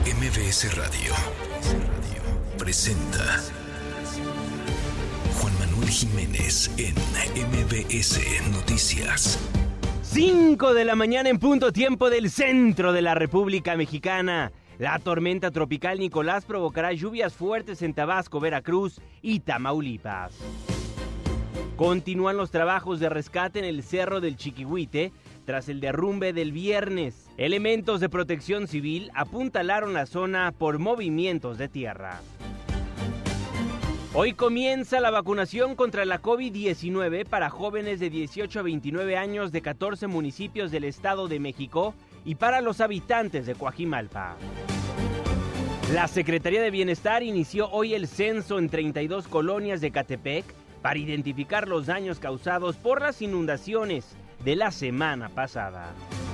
MBS Radio presenta Juan Manuel Jiménez en MBS Noticias. 5 de la mañana en punto, tiempo del centro de la República Mexicana. La tormenta tropical Nicolás provocará lluvias fuertes en Tabasco, Veracruz y Tamaulipas. Continúan los trabajos de rescate en el Cerro del Chiquihuite tras el derrumbe del viernes. Elementos de protección civil apuntalaron la zona por movimientos de tierra. Hoy comienza la vacunación contra la COVID-19 para jóvenes de 18 a 29 años de 14 municipios del Estado de México y para los habitantes de Coajimalpa. La Secretaría de Bienestar inició hoy el censo en 32 colonias de Ecatepec para identificar los daños causados por las inundaciones de la semana pasada.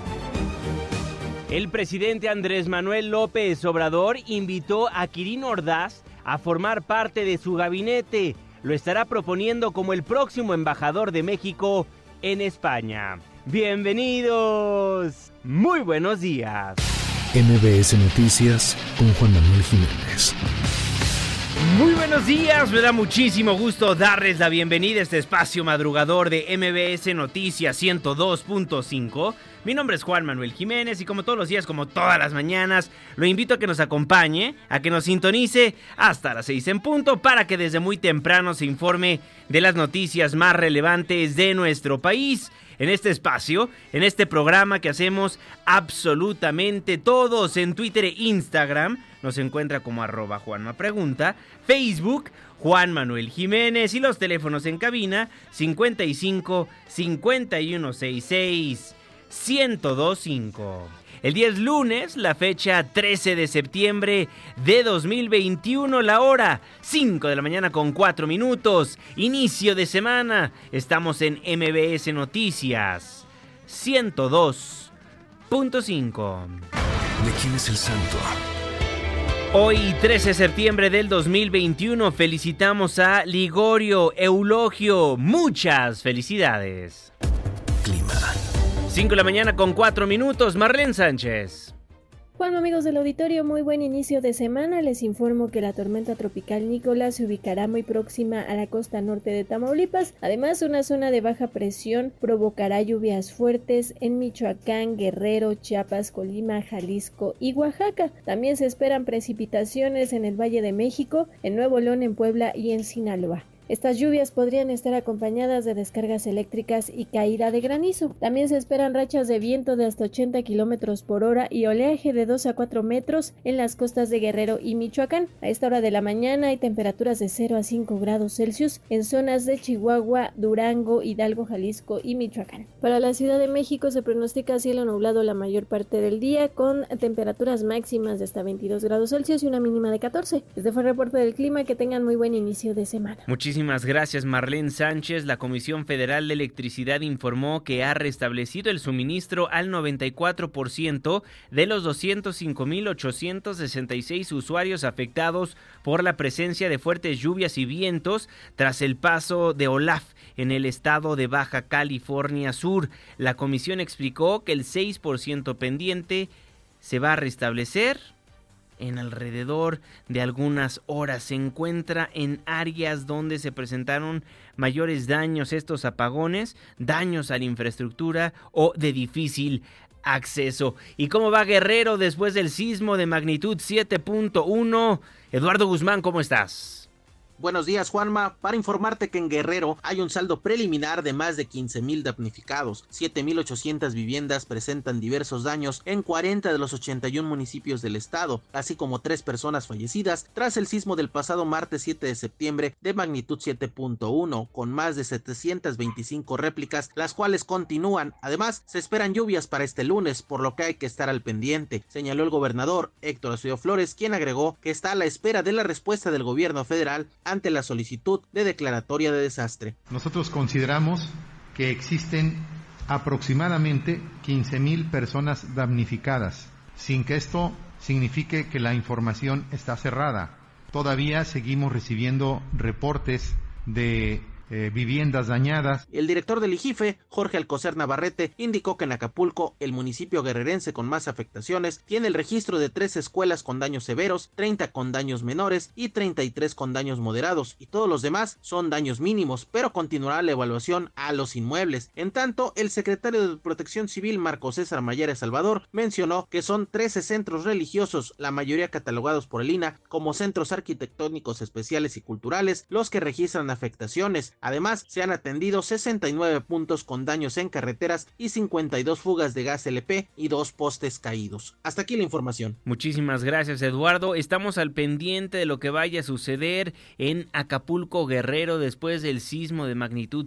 El presidente Andrés Manuel López Obrador invitó a Quirino Ordaz a formar parte de su gabinete. Lo estará proponiendo como el próximo embajador de México en España. ¡Bienvenidos! Muy buenos días. MBS Noticias con Juan Manuel Jiménez. Muy buenos días, me da muchísimo gusto darles la bienvenida a este espacio madrugador de MBS Noticias 102.5. Mi nombre es Juan Manuel Jiménez y como todos los días, como todas las mañanas, lo invito a que nos acompañe, a que nos sintonice hasta las 6 en punto para que desde muy temprano se informe de las noticias más relevantes de nuestro país. En este espacio, en este programa que hacemos absolutamente todos en Twitter e Instagram, nos encuentra como @JuanmaPregunta, Facebook, Juan Manuel Jiménez y los teléfonos en cabina 55 5166 1025. El día es lunes, la fecha 13 de septiembre de 2021, la hora 5 de la mañana con 4 minutos. Inicio de semana, estamos en MBS Noticias 102.5. ¿De quién es el santo? Hoy, 13 de septiembre del 2021, felicitamos a Ligorio Eulogio. Muchas felicidades. Clima. 5 de la mañana con 4 minutos, Marlene Sánchez. Juan, amigos del auditorio, muy buen inicio de semana. Les informo que la tormenta tropical Nicolás se ubicará muy próxima a la costa norte de Tamaulipas. Además, una zona de baja presión provocará lluvias fuertes en Michoacán, Guerrero, Chiapas, Colima, Jalisco y Oaxaca. También se esperan precipitaciones en el Valle de México, en Nuevo León, en Puebla y en Sinaloa. Estas lluvias podrían estar acompañadas de descargas eléctricas y caída de granizo. También se esperan rachas de viento de hasta 80 kilómetros por hora y oleaje de 2 a 4 metros en las costas de Guerrero y Michoacán. A esta hora de la mañana hay temperaturas de 0 a 5 grados Celsius en zonas de Chihuahua, Durango, Hidalgo, Jalisco y Michoacán. Para la Ciudad de México se pronostica cielo nublado la mayor parte del día con temperaturas máximas de hasta 22 grados Celsius y una mínima de 14. Este fue el reporte del clima. Que tengan muy buen inicio de semana. Muchísimas gracias, Marlene Sánchez. La Comisión Federal de Electricidad informó que ha restablecido el suministro al 94% de los 205,866 usuarios afectados por la presencia de fuertes lluvias y vientos tras el paso de Olaf en el estado de Baja California Sur. La comisión explicó que el 6% pendiente se va a restablecer en alrededor de algunas horas. Se encuentra en áreas donde se presentaron mayores daños estos apagones, daños a la infraestructura o de difícil acceso. ¿Y cómo va Guerrero después del sismo de magnitud 7.1? Eduardo Guzmán, ¿cómo estás? Buenos días, Juanma. Para informarte que en Guerrero hay un saldo preliminar de más de 15,000 damnificados. 7,800 viviendas presentan diversos daños en 40 de los 81 municipios del estado, así como 3 personas fallecidas tras el sismo del pasado martes 7 de septiembre de magnitud 7.1, con más de 725 réplicas, las cuales continúan. Además, se esperan lluvias para este lunes, por lo que hay que estar al pendiente, señaló el gobernador Héctor Osorio Flores, quien agregó que está a la espera de la respuesta del gobierno federal ante la solicitud de declaratoria de desastre. Nosotros consideramos que existen aproximadamente 15,000 personas damnificadas, sin que esto signifique que la información está cerrada. Todavía seguimos recibiendo reportes de viviendas dañadas. El director del IGIFE, Jorge Alcocer Navarrete, indicó que en Acapulco, el municipio guerrerense con más afectaciones, tiene el registro de 3 escuelas con daños severos, 30 con daños menores y 33 con daños moderados, y todos los demás son daños mínimos, pero continuará la evaluación a los inmuebles. En tanto, el secretario de Protección Civil, Marco César Mayera Salvador, mencionó que son 13 centros religiosos, la mayoría catalogados por el INAH como centros arquitectónicos especiales y culturales, los que registran afectaciones. Además, se han atendido 69 puntos con daños en carreteras y 52 fugas de gas LP y 2 postes caídos. Hasta aquí la información. Muchísimas gracias, Eduardo. Estamos al pendiente de lo que vaya a suceder en Acapulco, Guerrero, después del sismo de magnitud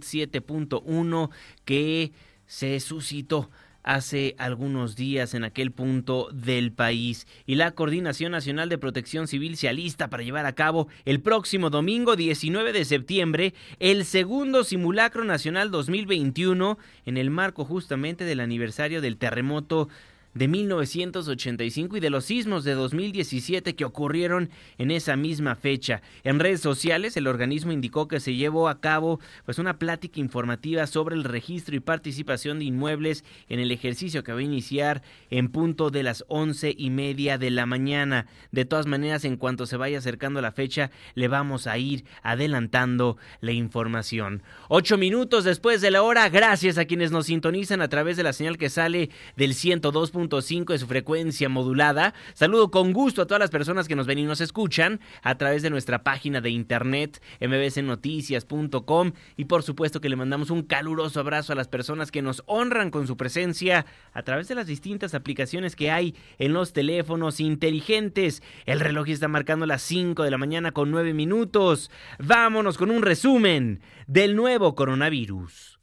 7.1 que se suscitó hace algunos días en aquel punto del país. Y la Coordinación Nacional de Protección Civil se alista para llevar a cabo el próximo domingo 19 de septiembre el segundo Simulacro Nacional 2021 en el marco justamente del aniversario del terremoto de 1985 y de los sismos de 2017 que ocurrieron en esa misma fecha. En redes sociales, el organismo indicó que se llevó a cabo una plática informativa sobre el registro y participación de inmuebles en el ejercicio que va a iniciar en punto de las 11:30 de la mañana. De todas maneras, en cuanto se vaya acercando la fecha, le vamos a ir adelantando la información. 8 minutos después de la hora, gracias a quienes nos sintonizan a través de la señal que sale del 102.5 de su frecuencia modulada. Saludo con gusto a todas las personas que nos ven y nos escuchan a través de nuestra página de internet mbsnoticias.com, y por supuesto que le mandamos un caluroso abrazo a las personas que nos honran con su presencia a través de las distintas aplicaciones que hay en los teléfonos inteligentes. El reloj está marcando las 5 de la mañana con 9 minutos. Vámonos con un resumen del nuevo coronavirus.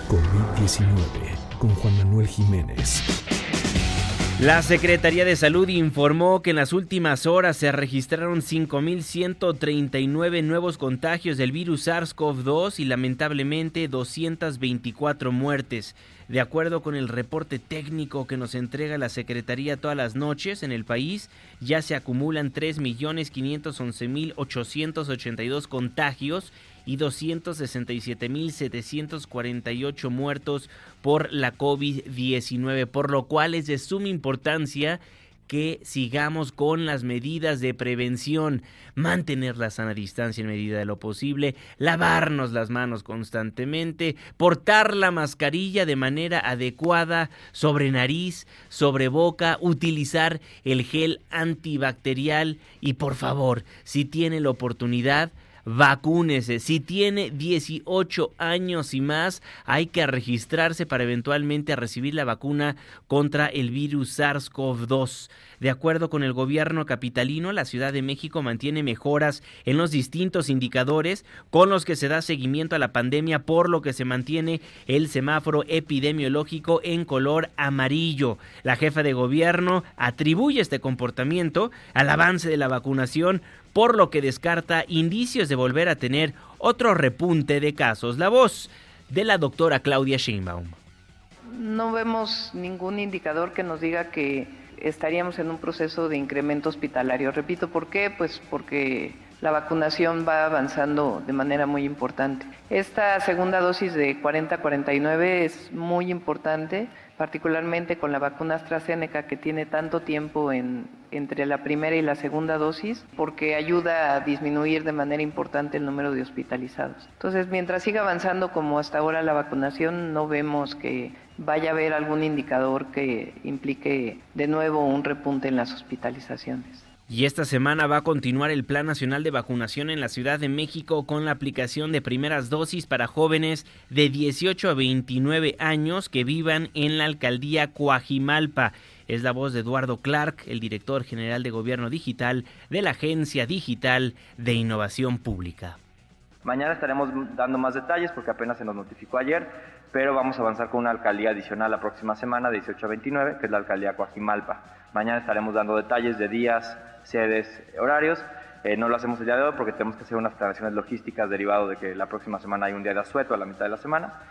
COVID-19 con Juan Manuel Jiménez. La Secretaría de Salud informó que en las últimas horas se registraron 5,139 nuevos contagios del virus SARS-CoV-2 y lamentablemente 224 muertes. De acuerdo con el reporte técnico que nos entrega la Secretaría todas las noches en el país, ya se acumulan 3,511,882 contagios y 267,748 muertos por la COVID-19, por lo cual es de suma importancia que sigamos con las medidas de prevención, mantener la sana distancia en medida de lo posible, lavarnos las manos constantemente, portar la mascarilla de manera adecuada sobre nariz, sobre boca, utilizar el gel antibacterial y, por favor, si tiene la oportunidad, vacúnese. Si tiene 18 años y más, hay que registrarse para eventualmente recibir la vacuna contra el virus SARS-CoV-2. De acuerdo con el gobierno capitalino, la Ciudad de México mantiene mejoras en los distintos indicadores con los que se da seguimiento a la pandemia, por lo que se mantiene el semáforo epidemiológico en color amarillo. La jefa de gobierno atribuye este comportamiento al avance de la vacunación, por lo que descarta indicios de volver a tener otro repunte de casos. La voz de la doctora Claudia Sheinbaum. No vemos ningún indicador que nos diga que estaríamos en un proceso de incremento hospitalario. Repito, ¿por qué? Pues porque la vacunación va avanzando de manera muy importante. Esta segunda dosis de 40-49 es muy importante, particularmente con la vacuna AstraZeneca, que tiene tanto tiempo entre la primera y la segunda dosis, porque ayuda a disminuir de manera importante el número de hospitalizados. Entonces, mientras siga avanzando como hasta ahora la vacunación, no vemos que vaya a haber algún indicador que implique de nuevo un repunte en las hospitalizaciones. Y esta semana va a continuar el Plan Nacional de Vacunación en la Ciudad de México con la aplicación de primeras dosis para jóvenes de 18 a 29 años que vivan en la alcaldía Coajimalpa. Es la voz de Eduardo Clark, el director general de Gobierno Digital de la Agencia Digital de Innovación Pública. Mañana estaremos dando más detalles porque apenas se nos notificó ayer, pero vamos a avanzar con una alcaldía adicional la próxima semana, de 18 a 29, que es la alcaldía Coajimalpa. Mañana estaremos dando detalles de días, sedes, horarios. No lo hacemos el día de hoy porque tenemos que hacer unas planeaciones logísticas derivado de que la próxima semana hay un día de asueto a la mitad de la semana,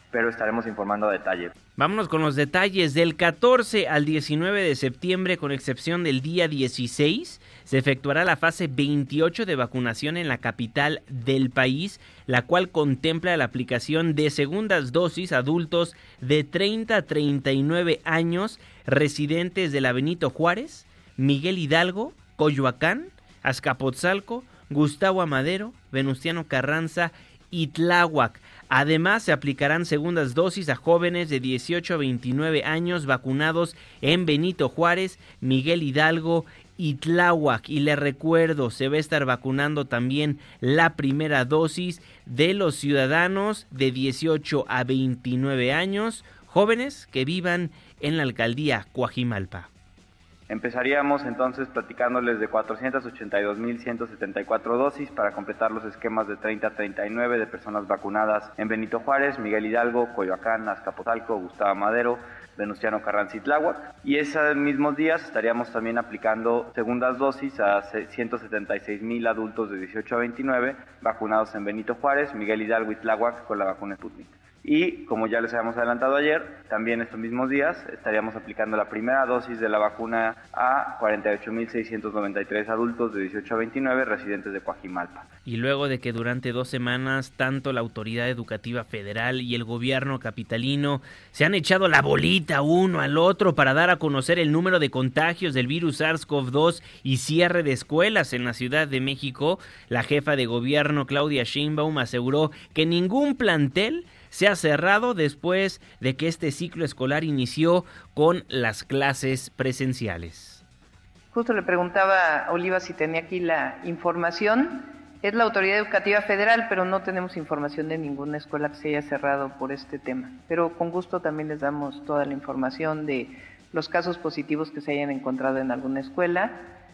pero estaremos informando a detalle. Vámonos con los detalles. Del 14 al 19 de septiembre, con excepción del día 16, se efectuará la fase 28 de vacunación en la capital del país, la cual contempla la aplicación de segundas dosis a adultos de 30 a 39 años, residentes de la Benito Juárez, Miguel Hidalgo, Coyoacán, Azcapotzalco, Gustavo Amadero, Venustiano Carranza y Tláhuac. Además, se aplicarán segundas dosis a jóvenes de 18 a 29 años vacunados en Benito Juárez, Miguel Hidalgo y Tláhuac. Y les recuerdo, se va a estar vacunando también la primera dosis de los ciudadanos de 18 a 29 años, jóvenes que vivan en la alcaldía Coajimalpa. Empezaríamos entonces platicándoles de 482.174 dosis para completar los esquemas de 30 a 39 de personas vacunadas en Benito Juárez, Miguel Hidalgo, Coyoacán, Azcapotzalco, Gustavo Amadero, Venustiano Carranza y Tláhuac. Y esos mismos días estaríamos también aplicando segundas dosis a 176.000 adultos de 18 a 29 vacunados en Benito Juárez, Miguel Hidalgo y Tláhuac con la vacuna Sputnik. Y como ya les habíamos adelantado ayer, también estos mismos días estaríamos aplicando la primera dosis de la vacuna a 48.693 adultos de 18 a 29 residentes de Coajimalpa. Y luego de que durante 2 semanas tanto la Autoridad Educativa Federal y el gobierno capitalino se han echado la bolita uno al otro para dar a conocer el número de contagios del virus SARS-CoV-2 y cierre de escuelas en la Ciudad de México, la jefa de gobierno Claudia Sheinbaum aseguró que ningún plantel se ha cerrado después de que este ciclo escolar inició con las clases presenciales. Justo le preguntaba a Oliva si tenía aquí la información. Es la Autoridad Educativa Federal, pero no tenemos información de ninguna escuela que se haya cerrado por este tema. Pero con gusto también les damos toda la información de los casos positivos que se hayan encontrado en alguna escuela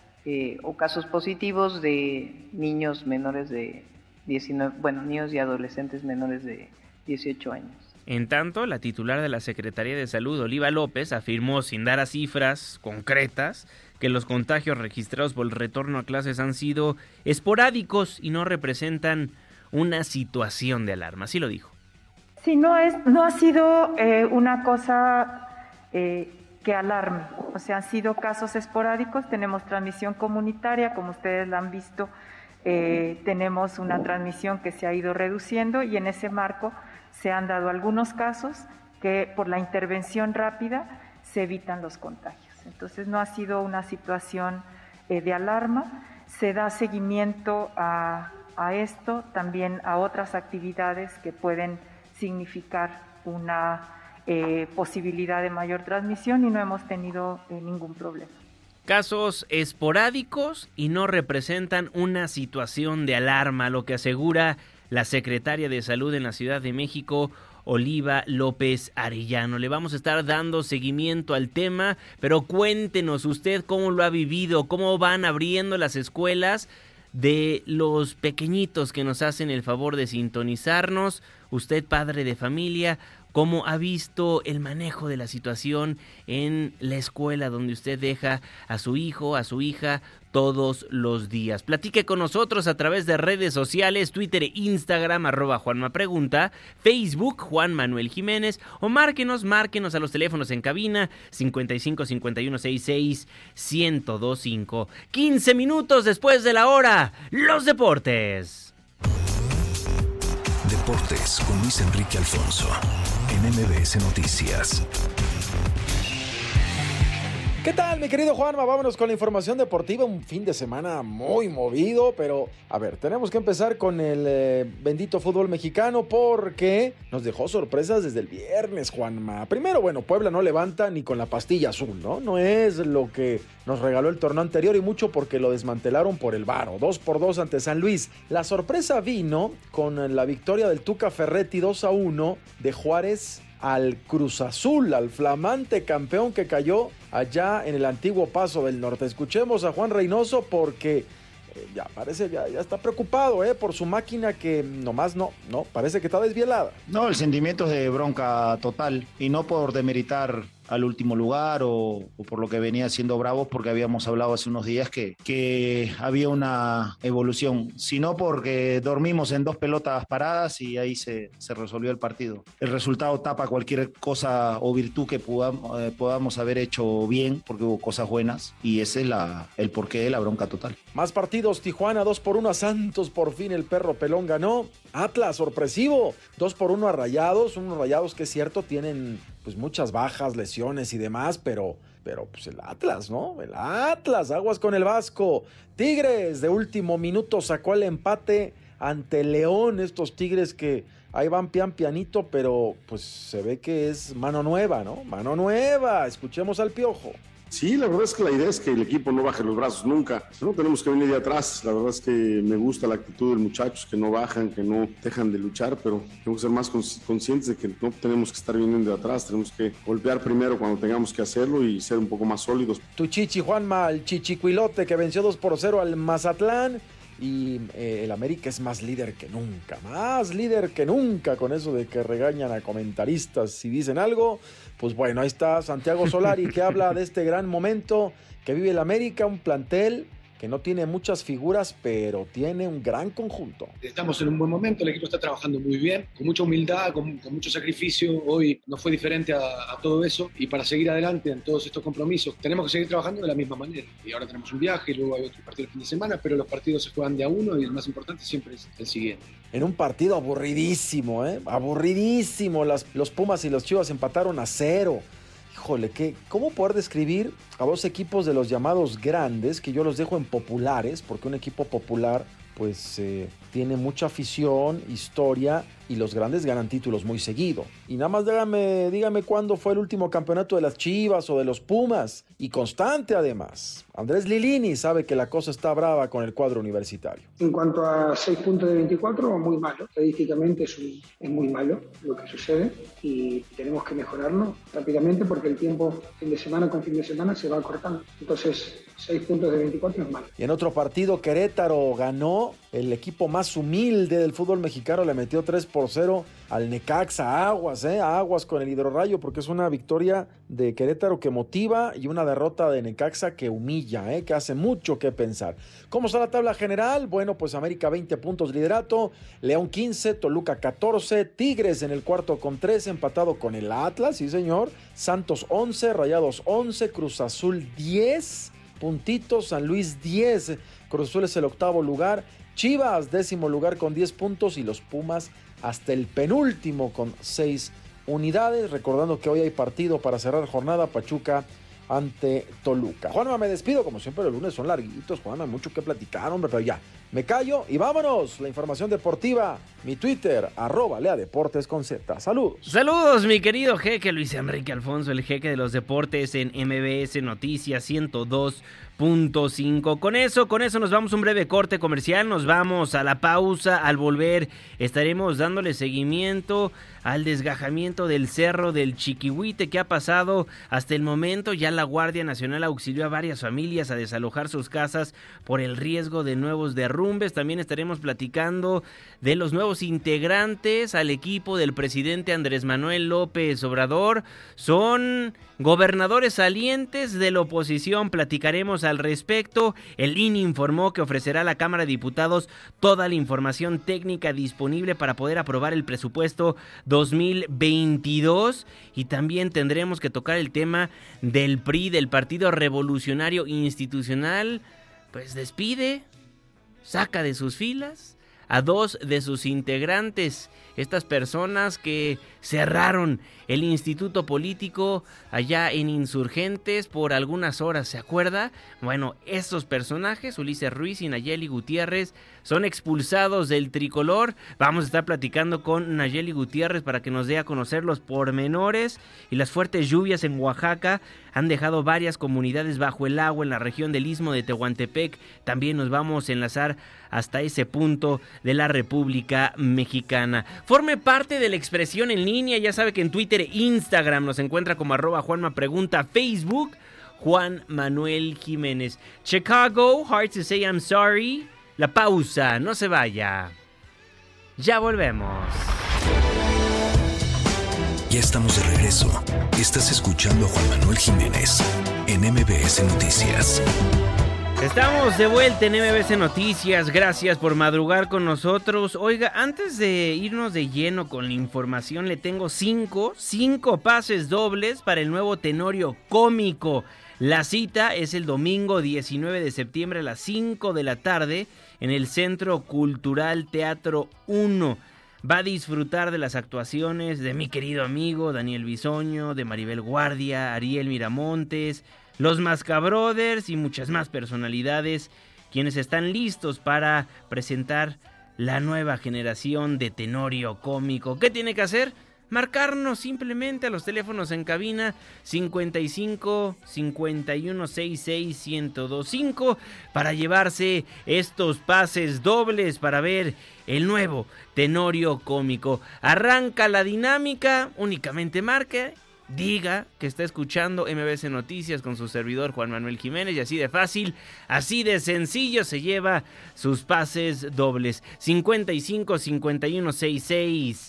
o casos positivos de niños menores de 19, niños y adolescentes menores de 18 años. En tanto, la titular de la Secretaría de Salud, Oliva López, afirmó sin dar a cifras concretas que los contagios registrados por el retorno a clases han sido esporádicos y no representan una situación de alarma. Así lo dijo. Sí, no ha sido una cosa que alarme. O sea, han sido casos esporádicos. Tenemos transmisión comunitaria, como ustedes la han visto. Tenemos una transmisión que se ha ido reduciendo y en ese marco se han dado algunos casos que por la intervención rápida se evitan los contagios. Entonces no ha sido una situación de alarma, se da seguimiento a esto, también a otras actividades que pueden significar una posibilidad de mayor transmisión y no hemos tenido ningún problema. Casos esporádicos y no representan una situación de alarma, lo que asegura la secretaria de Salud en la Ciudad de México, Oliva López Arellano. Le vamos a estar dando seguimiento al tema, pero cuéntenos usted cómo lo ha vivido, cómo van abriendo las escuelas de los pequeñitos que nos hacen el favor de sintonizarnos. Usted, padre de familia, ¿cómo ha visto el manejo de la situación en la escuela donde usted deja a su hijo, a su hija todos los días? Platique con nosotros a través de redes sociales, Twitter e Instagram, @JuanmaPregunta, Facebook, Juan Manuel Jiménez, o márquenos a los teléfonos en cabina, 55 51 66 1025. 15 minutos después de la hora, los deportes. Deportes con Luis Enrique Alfonso, en MBS Noticias. ¿Qué tal, mi querido Juanma? Vámonos con la información deportiva. Un fin de semana muy movido, pero a ver, tenemos que empezar con el bendito fútbol mexicano porque nos dejó sorpresas desde el viernes, Juanma. Primero, Puebla no levanta ni con la pastilla azul, ¿no? No es lo que nos regaló el torneo anterior y mucho porque lo desmantelaron por el varo. 2-2 ante San Luis. La sorpresa vino con la victoria del Tuca Ferretti 2-1 de Juárez al Cruz Azul, al flamante campeón que cayó allá en el antiguo Paso del Norte. Escuchemos a Juan Reynoso porque ya está preocupado por su máquina que nomás no, parece que está desvielada. No, el sentimiento es de bronca total y no por demeritar al último lugar o por lo que venía siendo Bravos, porque habíamos hablado hace unos días que había una evolución, sino porque dormimos en 2 pelotas paradas y ahí se resolvió el partido. El resultado tapa cualquier cosa o virtud que podamos haber hecho bien, porque hubo cosas buenas, y ese es el porqué de la bronca total. Más partidos. Tijuana 2-1 a Santos, por fin el perro pelón ganó. Atlas, sorpresivo, 2-1 a Rayados, unos Rayados que es cierto tienen pues muchas bajas, lesiones y demás, pero pues el Atlas, ¿no? El Atlas, aguas con el Vasco. Tigres de último minuto sacó el empate ante León, estos Tigres que ahí van pianito, pero pues se ve que es mano nueva, ¿no? Mano nueva, escuchemos al Piojo. Sí, la verdad es que la idea es que el equipo no baje los brazos nunca. No tenemos que venir de atrás. La verdad es que me gusta la actitud de los muchachos, que no bajan, que no dejan de luchar, pero tenemos que ser más conscientes de que no tenemos que estar viniendo de atrás. Tenemos que golpear primero cuando tengamos que hacerlo y ser un poco más sólidos. Tu chichi, Juanma, el chichicuilote que venció 2-0 al Mazatlán. Y el América es más líder que nunca con eso de que regañan a comentaristas si dicen algo. Pues bueno, ahí está Santiago Solari que habla de este gran momento que vive el América, un plantel que no tiene muchas figuras, pero tiene un gran conjunto. Estamos en un buen momento, el equipo está trabajando muy bien, con mucha humildad, con mucho sacrificio. Hoy no fue diferente a todo eso, y para seguir adelante en todos estos compromisos tenemos que seguir trabajando de la misma manera. Y ahora tenemos un viaje, y luego hay otro partido el fin de semana, pero los partidos se juegan de a uno y el más importante siempre es el siguiente. En un partido aburridísimo, aburridísimo. Los Pumas y los Chivas empataron a 0. Híjole, ¿cómo poder describir a 2 equipos de los llamados grandes, que yo los dejo en populares, porque un equipo popular pues tiene mucha afición, historia, y los grandes ganan títulos muy seguido? Y nada más dígame cuándo fue el último campeonato de las Chivas o de los Pumas, y constante además. Andrés Lilini sabe que la cosa está brava con el cuadro universitario. En cuanto a 6 puntos de 24, muy malo. Estadísticamente es muy malo lo que sucede, y tenemos que mejorarlo rápidamente porque el tiempo fin de semana con fin de semana se va acortando. Entonces 6 puntos de 24 es malo. Y en otro partido, Querétaro ganó. El equipo más humilde del fútbol mexicano le metió 3-0 al Necaxa. Aguas con el Hidrorrayo, porque es una victoria de Querétaro que motiva y una derrota de Necaxa que humilla, que hace mucho que pensar. ¿Cómo está la tabla general? Bueno, pues América 20 puntos liderato, León 15, Toluca 14, Tigres en el cuarto con 13, empatado con el Atlas, sí señor, Santos 11, Rayados 11, Cruz Azul 10 puntitos, San Luis 10, Cruz Azul es el octavo lugar, Chivas 10º lugar con 10 puntos, y los Pumas hasta el penúltimo con 6 unidades. Recordando que hoy hay partido para cerrar jornada, Pachuca ante Toluca. Juanma, me despido, como siempre los lunes son larguitos, Juanma, hay mucho que platicar, hombre, pero ya, me callo y vámonos. La información deportiva, mi Twitter, @leadeportesconz. Saludos, mi querido jeque Luis Enrique Alfonso, el jeque de los deportes en MBS Noticias 102.5. Con eso nos vamos a un breve corte comercial, nos vamos a la pausa. Al volver estaremos dándole seguimiento al desgajamiento del Cerro del Chiquihuite que ha pasado hasta el momento. Ya la Guardia Nacional auxilió a varias familias a desalojar sus casas por el riesgo de nuevos derrumbes. También estaremos platicando de los nuevos integrantes al equipo del presidente Andrés Manuel López Obrador. Son gobernadores salientes de la oposición, platicaremos al respecto. El INE informó que ofrecerá a la Cámara de Diputados toda la información técnica disponible para poder aprobar el presupuesto 2022, y también tendremos que tocar el tema del PRI, del Partido Revolucionario Institucional. Pues saca de sus filas a 2 de sus integrantes, estas personas que cerraron el instituto político allá en Insurgentes por algunas horas, ¿se acuerda? Bueno, estos personajes, Ulises Ruiz y Nayeli Gutiérrez, son expulsados del tricolor. Vamos a estar platicando con Nayeli Gutiérrez para que nos dé a conocer los pormenores. Y las fuertes lluvias en Oaxaca han dejado varias comunidades bajo el agua en la región del Istmo de Tehuantepec. También nos vamos a enlazar hasta ese punto de la República Mexicana. Forme parte de la expresión en línea, ya sabe que en Twitter e Instagram nos encuentra como @JuanmaPregunta, Facebook Juan Manuel Jiménez. Chicago, hard to say I'm sorry. La pausa, no se vaya. Ya volvemos. Ya estamos de regreso. Estás escuchando a Juan Manuel Jiménez en MBS Noticias. Estamos de vuelta en MBS Noticias. Gracias por madrugar con nosotros. Oiga, antes de irnos de lleno con la información, le tengo cinco pases dobles para el nuevo Tenorio Cómico. La cita es el domingo 19 de septiembre a las 5 de la tarde en el Centro Cultural Teatro 1. Va a disfrutar de las actuaciones de mi querido amigo Daniel Bisoño, de Maribel Guardia, Ariel Miramontes, los Mascabrothers y muchas más personalidades, quienes están listos para presentar la nueva generación de Tenorio Cómico. ¿Qué tiene que hacer? Marcarnos simplemente a los teléfonos en cabina 55 51 66 1025 para llevarse estos pases dobles para ver el nuevo Tenorio Cómico. Arranca la dinámica, únicamente marque, diga que está escuchando MBS Noticias con su servidor Juan Manuel Jiménez y así de fácil, así de sencillo se lleva sus pases dobles. 55 51 66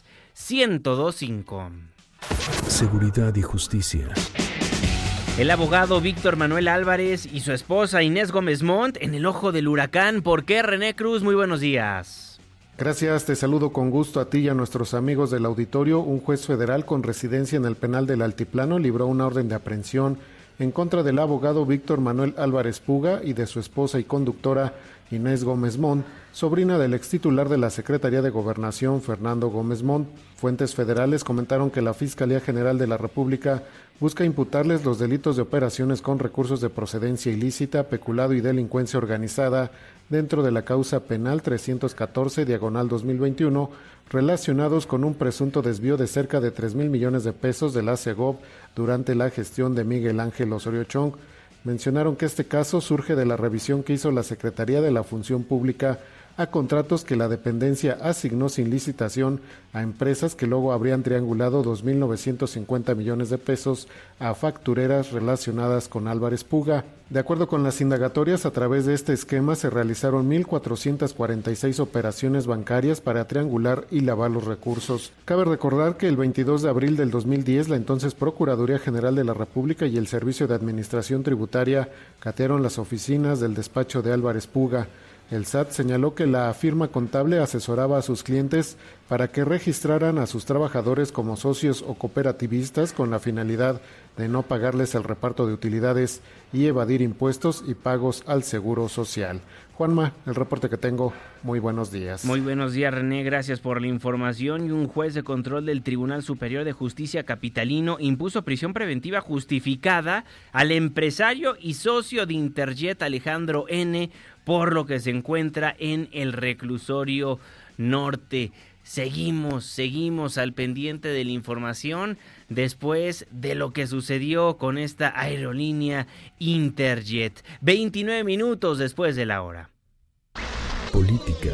1025. Seguridad y justicia. El abogado Víctor Manuel Álvarez y su esposa Inés Gómez Montt en el ojo del huracán. ¿Por qué, René Cruz? Muy buenos días. Gracias, te saludo con gusto a ti y a nuestros amigos del auditorio. Un juez federal con residencia en el penal del Altiplano libró una orden de aprehensión en contra del abogado Víctor Manuel Álvarez Puga y de su esposa y conductora Inés Gómez Montt, sobrina del extitular de la Secretaría de Gobernación, Fernando Gómez Montt. Fuentes federales comentaron que la Fiscalía General de la República busca imputarles los delitos de operaciones con recursos de procedencia ilícita, peculado y delincuencia organizada dentro de la causa penal 314/2021, relacionados con un presunto desvío de cerca de 3,000 millones de pesos de la SEGOV durante la gestión de Miguel Ángel Osorio Chong. Mencionaron que este caso surge de la revisión que hizo la Secretaría de la Función Pública a contratos que la dependencia asignó sin licitación a empresas que luego habrían triangulado 2,950 millones de pesos a factureras relacionadas con Álvarez Puga. De acuerdo con las indagatorias, a través de este esquema se realizaron 1,446 operaciones bancarias para triangular y lavar los recursos. Cabe recordar que el 22 de abril del 2010, la entonces Procuraduría General de la República y el Servicio de Administración Tributaria catearon las oficinas del despacho de Álvarez Puga. El SAT señaló que la firma contable asesoraba a sus clientes para que registraran a sus trabajadores como socios o cooperativistas con la finalidad de no pagarles el reparto de utilidades y evadir impuestos y pagos al Seguro Social. Juanma, el reporte que tengo. Muy buenos días. Muy buenos días, René. Gracias por la información. Y un juez de control del Tribunal Superior de Justicia capitalino impuso prisión preventiva justificada al empresario y socio de Interjet Alejandro N., por lo que se encuentra en el reclusorio norte. Seguimos al pendiente de la información después de lo que sucedió con esta aerolínea Interjet. 29 minutos después de la hora. Política.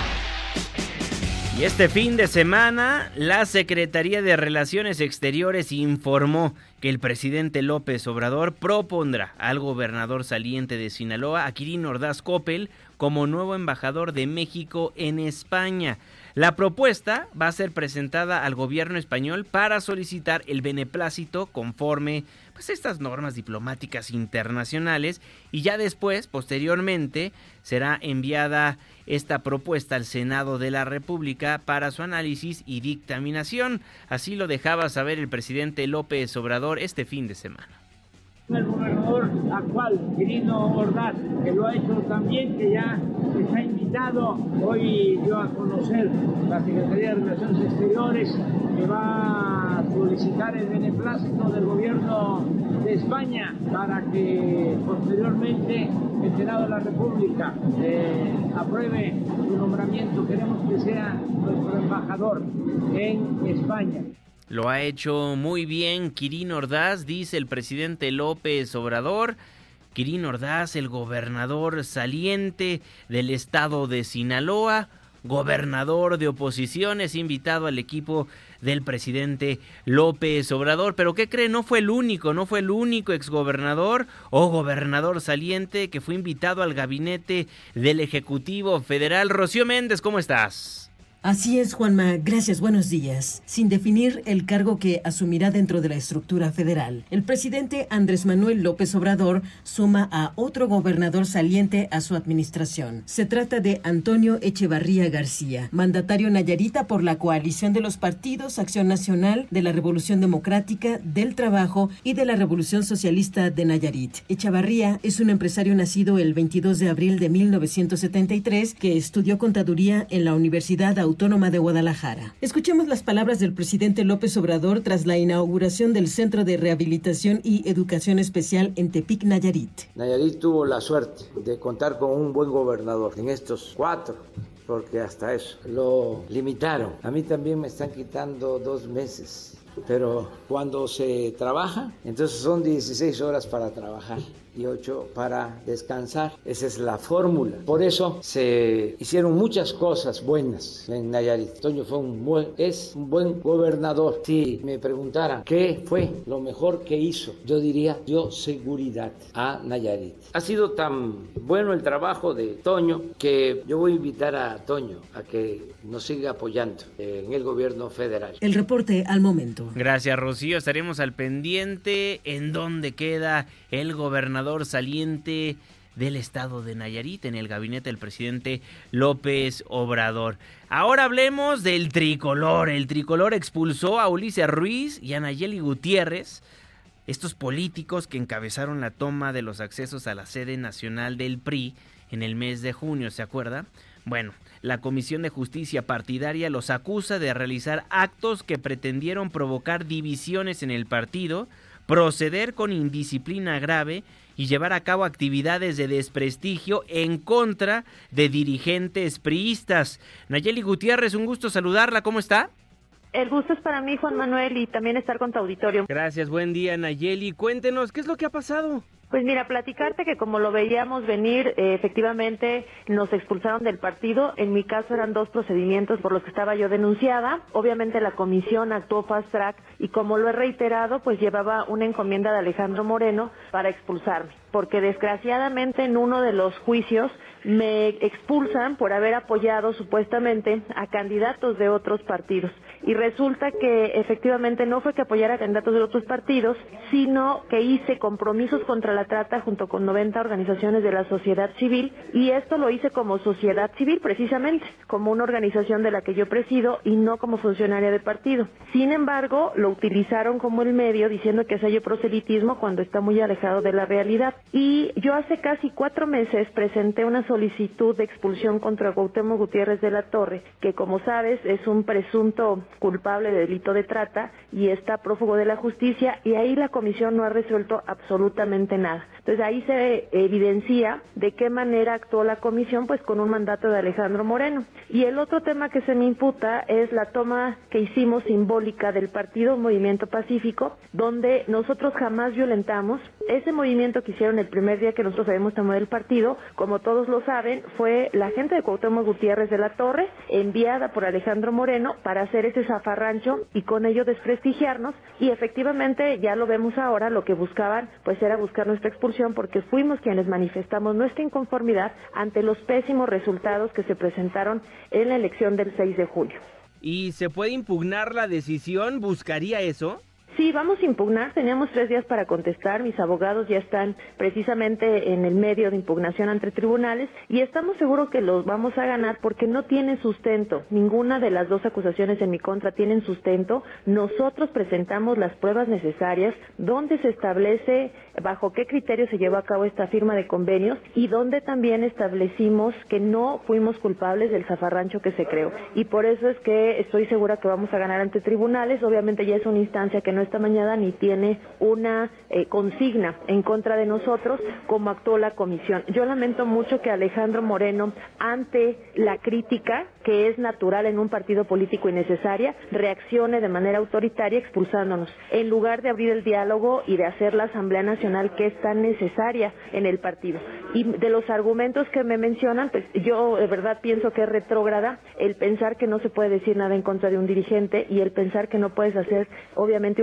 Y este fin de semana, la Secretaría de Relaciones Exteriores informó que el presidente López Obrador propondrá al gobernador saliente de Sinaloa, a Quirino Ordaz Coppel, como nuevo embajador de México en España. La propuesta va a ser presentada al gobierno español para solicitar el beneplácito conforme estas normas diplomáticas internacionales, y ya después, posteriormente, será enviada esta propuesta al Senado de la República para su análisis y dictaminación. Así lo dejaba saber el presidente López Obrador este fin de semana. El gobernador actual, Quirino Ordaz, que lo ha hecho también, que ya está invitado. Hoy dio a conocer la Secretaría de Relaciones Exteriores que va a solicitar el beneplácito del gobierno de España para que posteriormente el Senado de la República apruebe su nombramiento. Queremos que sea nuestro embajador en España. Lo ha hecho muy bien Quirino Ordaz, dice el presidente López Obrador. Quirino Ordaz, el gobernador saliente del estado de Sinaloa, gobernador de oposición, es invitado al equipo del presidente López Obrador. Pero ¿qué cree? No fue el único exgobernador o gobernador saliente que fue invitado al gabinete del Ejecutivo Federal. Rocío Méndez, ¿cómo estás? Así es, Juanma. Gracias, buenos días. Sin definir el cargo que asumirá dentro de la estructura federal, el presidente Andrés Manuel López Obrador suma a otro gobernador saliente a su administración. Se trata de Antonio Echevarría García, mandatario nayarita por la coalición de los partidos Acción Nacional, de la Revolución Democrática, del Trabajo y de la Revolución Socialista de Nayarit. Echevarría es un empresario nacido el 22 de abril de 1973 que estudió contaduría en la Universidad Autónoma de Guadalajara. Escuchemos las palabras del presidente López Obrador tras la inauguración del Centro de Rehabilitación y Educación Especial en Tepic, Nayarit. Nayarit tuvo la suerte de contar con un buen gobernador en estos 4, porque hasta eso lo limitaron. A mí también me están quitando 2 meses, pero cuando se trabaja, entonces son 16 horas para trabajar y 8 para descansar. Esa es la fórmula. Por eso se hicieron muchas cosas buenas en Nayarit. Toño es un buen gobernador. Si me preguntaran qué fue lo mejor que hizo, yo diría, dio seguridad a Nayarit. Ha sido tan bueno el trabajo de Toño que yo voy a invitar a Toño a que nos siga apoyando en el gobierno federal. El reporte al momento. Gracias, Rocío. Estaremos al pendiente en dónde queda el gobernador saliente del estado de Nayarit en el gabinete del presidente López Obrador. Ahora hablemos del tricolor. El tricolor expulsó a Ulises Ruiz y a Nayeli Gutiérrez, estos políticos que encabezaron la toma de los accesos a la sede nacional del PRI en el mes de junio, ¿se acuerda? Bueno, la Comisión de Justicia Partidaria los acusa de realizar actos que pretendieron provocar divisiones en el partido, proceder con indisciplina grave y llevar a cabo actividades de desprestigio en contra de dirigentes priistas. Nayeli Gutiérrez, un gusto saludarla, ¿cómo está? El gusto es para mí, Juan Manuel, y también estar con tu auditorio. Gracias, buen día, Nayeli. Cuéntenos, ¿qué es lo que ha pasado? Pues mira, platicarte que como lo veíamos venir, efectivamente nos expulsaron del partido. En mi caso eran 2 procedimientos por los que estaba yo denunciada. Obviamente la comisión actuó fast track y como lo he reiterado, pues llevaba una encomienda de Alejandro Moreno para expulsarme. Porque desgraciadamente en uno de los juicios me expulsan por haber apoyado supuestamente a candidatos de otros partidos. Y resulta que efectivamente no fue que apoyara a candidatos de otros partidos, sino que hice compromisos contra la trata junto con 90 organizaciones de la sociedad civil, y esto lo hice como sociedad civil precisamente, como una organización de la que yo presido y no como funcionaria de partido. Sin embargo, lo utilizaron como el medio diciendo que es ello proselitismo cuando está muy alejado de la realidad. Y yo hace casi 4 meses presenté una solicitud de expulsión contra Cuauhtémoc Gutiérrez de la Torre, que como sabes es un presunto culpable de delito de trata y está prófugo de la justicia, y ahí la comisión no ha resuelto absolutamente nada. Entonces ahí se evidencia de qué manera actuó la comisión, pues con un mandato de Alejandro Moreno. Y el otro tema que se me imputa es la toma que hicimos simbólica del partido Movimiento Pacífico, donde nosotros jamás violentamos. Ese movimiento que hicieron el primer día que nosotros habíamos tomado el partido, como todos lo saben, fue la gente de Cuauhtémoc Gutiérrez de la Torre, enviada por Alejandro Moreno para hacer ese zafarrancho y con ello desprestigiarnos, y efectivamente ya lo vemos ahora, lo que buscaban pues era buscar nuestra expulsión, porque fuimos quienes manifestamos nuestra inconformidad ante los pésimos resultados que se presentaron en la elección del 6 de julio. ¿Y se puede impugnar la decisión? ¿Buscaría eso? Sí, vamos a impugnar, teníamos 3 días para contestar, mis abogados ya están precisamente en el medio de impugnación ante tribunales y estamos seguros que los vamos a ganar porque no tienen sustento, ninguna de las 2 acusaciones en mi contra tienen sustento. Nosotros presentamos las pruebas necesarias donde se establece bajo qué criterio se llevó a cabo esta firma de convenios y donde también establecimos que no fuimos culpables del zafarrancho que se creó, y por eso es que estoy segura que vamos a ganar ante tribunales. Obviamente ya es una instancia que no está mañana ni tiene una consigna en contra de nosotros como actuó la comisión. Yo lamento mucho que Alejandro Moreno, ante la crítica que es natural en un partido político y necesaria, reaccione de manera autoritaria expulsándonos, en lugar de abrir el diálogo y de hacer la Asamblea Nacional que es tan necesaria en el partido. Y de los argumentos que me mencionan, pues yo de verdad pienso que es retrógrada el pensar que no se puede decir nada en contra de un dirigente y el pensar que no puedes hacer obviamente una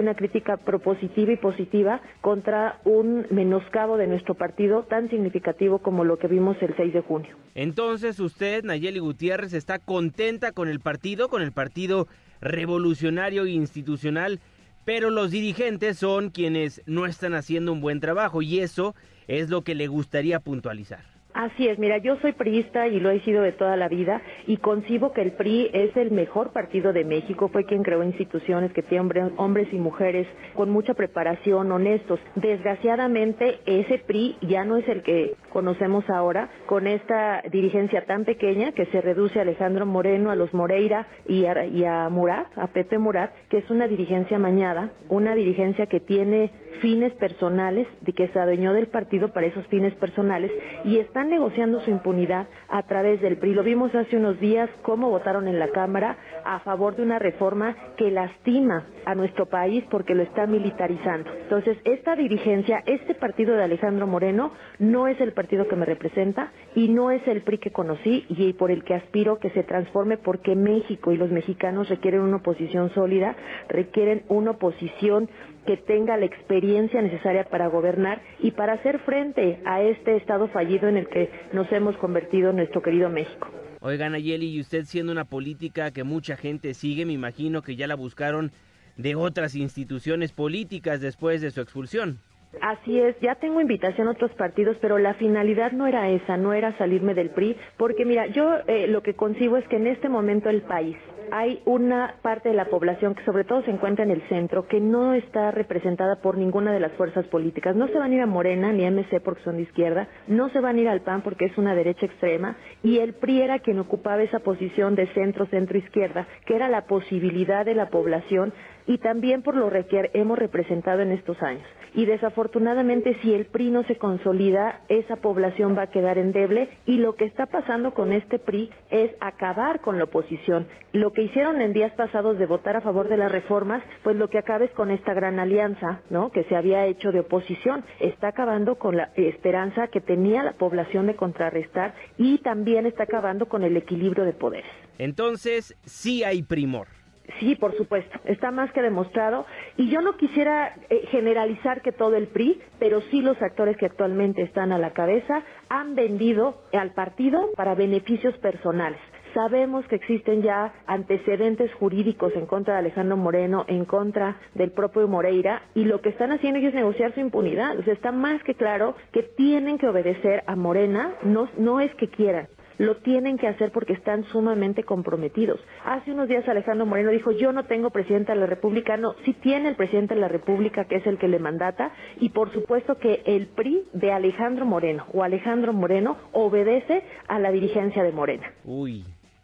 una crítica propositiva y positiva contra un menoscabo de nuestro partido tan significativo como lo que vimos el 6 de junio. Entonces usted, Nayeli Gutiérrez, está contenta con el partido revolucionario e institucional, pero los dirigentes son quienes no están haciendo un buen trabajo y eso es lo que le gustaría puntualizar. Así es, mira, yo soy priista y lo he sido de toda la vida y concibo que el PRI es el mejor partido de México, fue quien creó instituciones que tienen hombres y mujeres con mucha preparación, honestos. Desgraciadamente, ese PRI ya no es el que conocemos ahora, con esta dirigencia tan pequeña que se reduce a Alejandro Moreno, a los Moreira y a Murat, a Pepe Murat, que es una dirigencia amañada, una dirigencia que tiene fines personales, de que se adueñó del partido para esos fines personales y están negociando su impunidad a través del PRI. Lo vimos hace unos días cómo votaron en la Cámara a favor de una reforma que lastima a nuestro país porque lo está militarizando. Entonces, esta dirigencia, este partido de Alejandro Moreno no es el partido que me representa y no es el PRI que conocí y por el que aspiro que se transforme, porque México y los mexicanos requieren una oposición sólida, requieren una oposición que tenga la experiencia necesaria para gobernar y para hacer frente a este estado fallido en el que nos hemos convertido en nuestro querido México. Oiga, Nayeli, y usted siendo una política que mucha gente sigue, me imagino que ya la buscaron de otras instituciones políticas después de su expulsión. Así es, ya tengo invitación a otros partidos, pero la finalidad no era esa, no era salirme del PRI, porque mira, yo lo que concibo es que en este momento el país hay una parte de la población que sobre todo se encuentra en el centro, que no está representada por ninguna de las fuerzas políticas. No se van a ir a Morena ni a MC porque son de izquierda, no se van a ir al PAN porque es una derecha extrema, y el PRI era quien ocupaba esa posición de centro-izquierda, que era la posibilidad de la población y también por lo que hemos representado en estos años. Y desafortunadamente, si el PRI no se consolida, esa población va a quedar endeble, y lo que está pasando con este PRI es acabar con la oposición. Lo que hicieron en días pasados de votar a favor de las reformas, pues lo que acaba es con esta gran alianza, ¿no?, que se había hecho de oposición. Está acabando con la esperanza que tenía la población de contrarrestar y también está acabando con el equilibrio de poderes. Entonces, sí hay primor. Sí, por supuesto, está más que demostrado, y yo no quisiera generalizar que todo el PRI, pero sí los actores que actualmente están a la cabeza han vendido al partido para beneficios personales. Sabemos que existen ya antecedentes jurídicos en contra de Alejandro Moreno, en contra del propio Moreira, y lo que están haciendo ellos es negociar su impunidad. O sea, está más que claro que tienen que obedecer a Morena, no es que quieran. Lo tienen que hacer porque están sumamente comprometidos. Hace unos días Alejandro Moreno dijo, yo no tengo presidente de la República. No, sí tiene el presidente de la República, que es el que le mandata, y por supuesto que el PRI de Alejandro Moreno o Alejandro Moreno obedece a la dirigencia de Morena. Uy,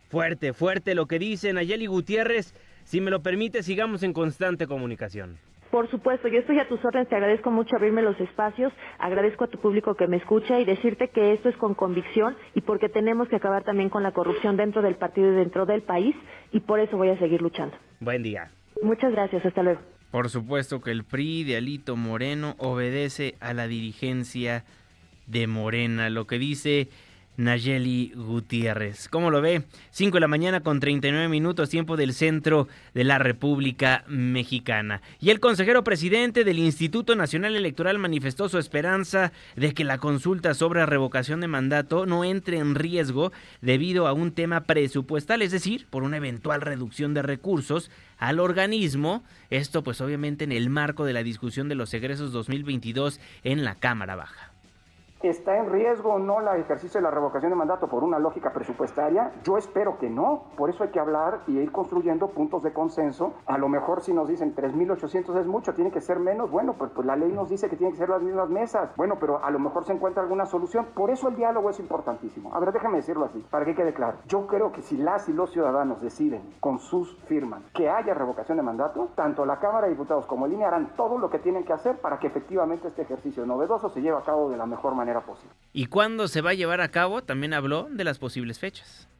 fuerte lo que dice Nayeli Gutiérrez. Si me lo permite, sigamos en constante comunicación. Por supuesto, yo estoy a tus órdenes, te agradezco mucho abrirme los espacios, agradezco a tu público que me escucha y decirte que esto es con convicción y porque tenemos que acabar también con la corrupción dentro del partido y dentro del país, y por eso voy a seguir luchando. Buen día. Muchas gracias, hasta luego. Por supuesto que el PRI de Alito Moreno obedece a la dirigencia de Morena, lo que dice Nayeli Gutiérrez. ¿Cómo lo ve? 5 de la mañana con 39 minutos, tiempo del centro de la República Mexicana. Y el consejero presidente del Instituto Nacional Electoral manifestó su esperanza de que la consulta sobre revocación de mandato no entre en riesgo debido a un tema presupuestal, es decir, por una eventual reducción de recursos al organismo. Esto pues obviamente en el marco de la discusión de los egresos 2022 en la Cámara Baja. ¿Está en riesgo o no el ejercicio de la revocación de mandato por una lógica presupuestaria? Yo espero que no. Por eso hay que hablar y ir construyendo puntos de consenso. A lo mejor si nos dicen 3,800 es mucho, tiene que ser menos. Bueno, pues la ley nos dice que tienen que ser las mismas mesas. Bueno, pero a lo mejor se encuentra alguna solución. Por eso el diálogo es importantísimo. A ver, déjame decirlo así, para que quede claro. Yo creo que si las y los ciudadanos deciden con sus firmas que haya revocación de mandato, tanto la Cámara de Diputados como el INE harán todo lo que tienen que hacer para que efectivamente este ejercicio novedoso se lleve a cabo de la mejor manera posible. ¿Y cuándo se va a llevar a cabo? También habló de las posibles fechas.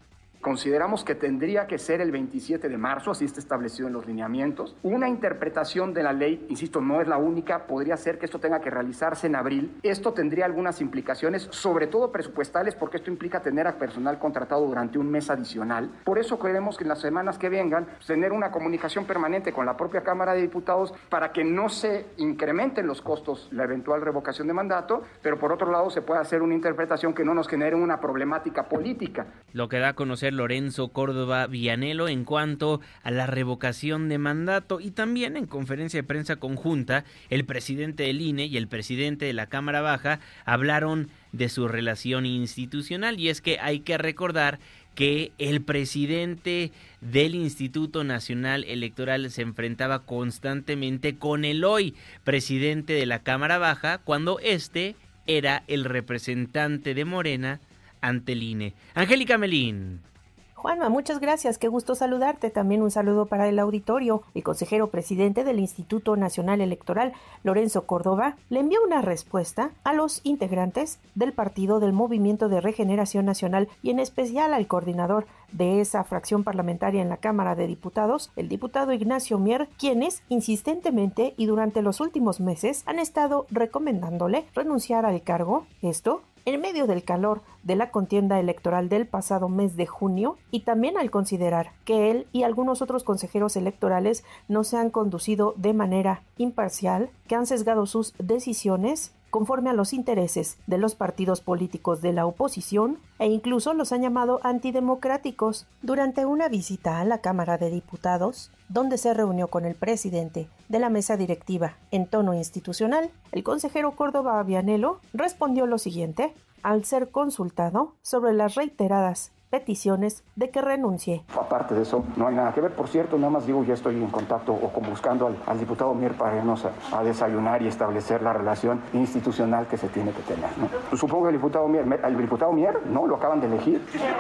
Consideramos que tendría que ser el 27 de marzo, así está establecido en los lineamientos. Una interpretación de la ley, insisto, no es la única, podría ser que esto tenga que realizarse en abril. Esto tendría algunas implicaciones, sobre todo presupuestales, porque esto implica tener a personal contratado durante un mes adicional. Por eso queremos que en las semanas que vengan, tener una comunicación permanente con la propia Cámara de Diputados para que no se incrementen los costos, la eventual revocación de mandato, pero por otro lado se pueda hacer una interpretación que no nos genere una problemática política. Lo que da a conocer Lorenzo Córdoba Vianello en cuanto a la revocación de mandato, y también en conferencia de prensa conjunta, el presidente del INE y el presidente de la Cámara Baja hablaron de su relación institucional, y es que hay que recordar que el presidente del Instituto Nacional Electoral se enfrentaba constantemente con el hoy presidente de la Cámara Baja cuando este era el representante de Morena ante el INE. Angélica Melín. Juanma, muchas gracias, qué gusto saludarte. También un saludo para el auditorio. El consejero presidente del Instituto Nacional Electoral, Lorenzo Córdoba, le envió una respuesta a los integrantes del partido del Movimiento de Regeneración Nacional y en especial al coordinador de esa fracción parlamentaria en la Cámara de Diputados, el diputado Ignacio Mier, quienes insistentemente y durante los últimos meses han estado recomendándole renunciar al cargo. Esto en medio del calor de la contienda electoral del pasado mes de junio, y también al considerar que él y algunos otros consejeros electorales no se han conducido de manera imparcial, que han sesgado sus decisiones conforme a los intereses de los partidos políticos de la oposición e incluso los han llamado antidemocráticos. Durante una visita a la Cámara de Diputados, donde se reunió con el presidente de la mesa directiva en tono institucional, el consejero Córdoba Vianello respondió lo siguiente al ser consultado sobre las reiteradas peticiones de que renuncie. Aparte de eso, no hay nada que ver. Por cierto, nada más digo, ya estoy en contacto o como buscando al diputado Mier para irnos a desayunar y establecer la relación institucional que se tiene que tener, ¿no? Supongo que el diputado Mier, ¿no? ¿Lo acaban de elegir?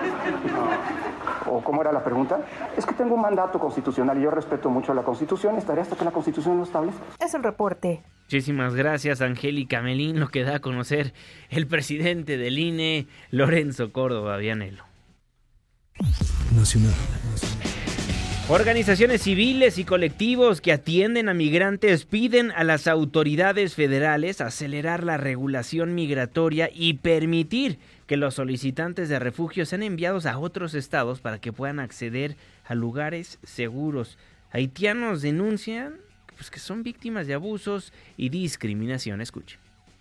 ¿O cómo era la pregunta? Es que tengo un mandato constitucional y yo respeto mucho la Constitución, estaré hasta que la Constitución lo establezca. Es el reporte. Muchísimas gracias, Angélica Melín, lo que da a conocer el presidente del INE, Lorenzo Córdoba Vianello. Nacional. Organizaciones civiles y colectivos que atienden a migrantes piden a las autoridades federales acelerar la regulación migratoria y permitir que los solicitantes de refugio sean enviados a otros estados para que puedan acceder a lugares seguros. Haitianos denuncian que son víctimas de abusos y discriminación. Escuchen.